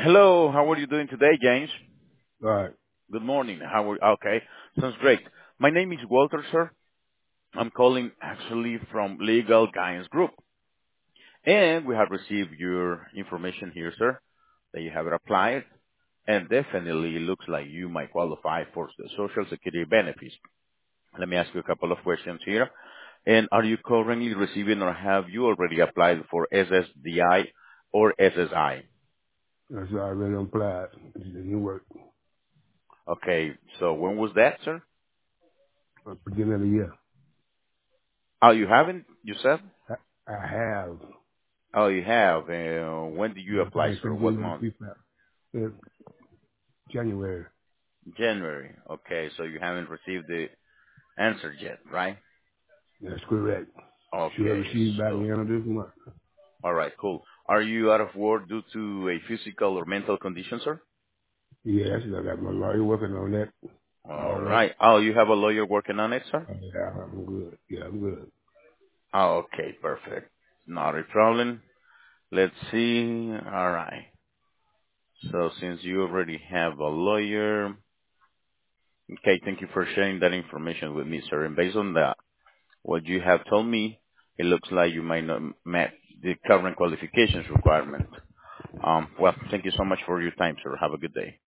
Hello, how are you doing today, James? Right. Good morning. Okay, sounds great. My name is Walter, sir. I'm calling actually from Legal Guidance Group. And we have received your information here, sir, that you have applied. And definitely it looks like you might qualify for the Social Security benefits. Let me ask you a couple of questions here. And are you currently receiving or have you already applied for SSDI or SSI? That's already applied. It didn't work. Okay, so when was that, sir? At the beginning of the year. Oh, you haven't, you said? I have. Oh, you have. When did you Yeah, I think apply, they sir? said What give me month? feedback. In January. January. Okay, so you haven't received the answer yet, right? That's correct. Should have Okay, received by the so, end of this month. all right, cool. Are you out of work due to a physical or mental condition, sir? Yes, I got my lawyer working on that. All All up. right. Oh, you have a lawyer working on it, sir? Yeah, I'm good. Yeah, I'm good. Oh, okay, perfect. Not a problem. Let's see. All right. So since you already have a lawyer, okay, thank you for sharing that information with me, sir. And based on that, what you have told me, it looks like you might not met the current qualifications requirement. Well, thank you so much for your time, sir. Have a good day.